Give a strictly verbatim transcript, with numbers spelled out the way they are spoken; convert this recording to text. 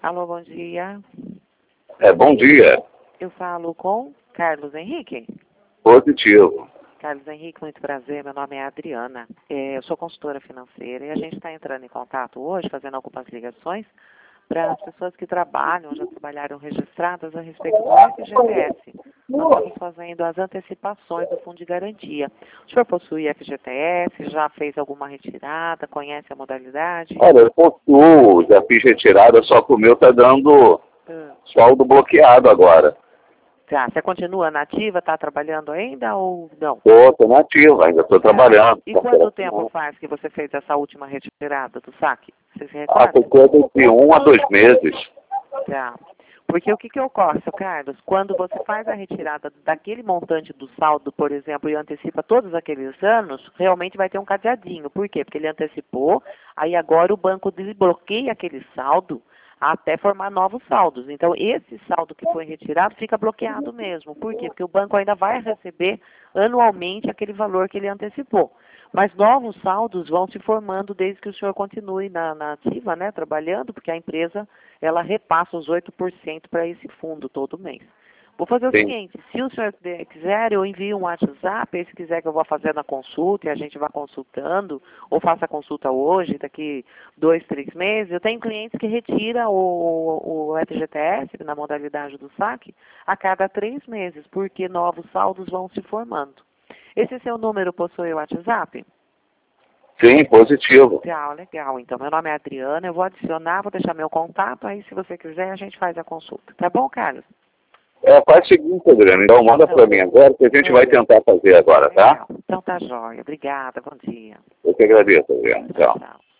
Alô, bom dia. É, bom dia. Eu falo com Carlos Henrique. Positivo. Carlos Henrique, muito prazer. Meu nome é Adriana. É, eu sou consultora financeira e a gente está entrando em contato hoje, fazendo algumas ligações para as pessoas que trabalham, já trabalharam registradas a respeito do F G T S. Nós estamos fazendo as antecipações do Fundo de Garantia. O senhor possui F G T S? Já fez alguma retirada? Conhece a modalidade? Olha, eu possuo, já fiz retirada, só que o meu tá dando Hum. saldo bloqueado agora. Tá. Você continua nativa? Está trabalhando ainda ou não? Tô, tô nativa, ainda tô Tá. trabalhando. E quanto tempo faz que você fez essa última retirada do saque? Você se Ah, recorda? foi coisa de um a dois meses. Tá. Porque o que, que ocorre, seu Carlos? Quando você faz a retirada daquele montante do saldo, por exemplo, e antecipa todos aqueles anos, realmente vai ter um cadeadinho. Por quê? Porque ele antecipou, aí agora o banco desbloqueia aquele saldo até formar novos saldos. Então, esse saldo que foi retirado fica bloqueado mesmo. Por quê? Porque o banco ainda vai receber anualmente aquele valor que ele antecipou. Mas novos saldos vão se formando desde que o senhor continue na, na ativa, né, trabalhando, porque a empresa, ela repassa os oito por cento para esse fundo todo mês. Vou fazer o Sim. seguinte, se o senhor quiser, eu envio um WhatsApp, e se quiser que eu vá fazendo a consulta e a gente vá consultando, ou faça a consulta hoje, daqui dois, três meses. Eu tenho clientes que retiram o, o F G T S, na modalidade do saque, a cada três meses, porque novos saldos vão se formando. Esse seu número possui o WhatsApp? Sim, positivo. Legal, legal. Então, meu nome é Adriana, eu vou adicionar, vou deixar meu contato, aí se você quiser a gente faz a consulta. Tá bom, Carlos? É, faz o seguinte, Adriano, então manda pra mim agora, que a gente vai tentar fazer agora, tá? Legal. Então tá jóia. Obrigada, bom dia. Eu que agradeço, Adriano. Tchau, Tchau. tchau.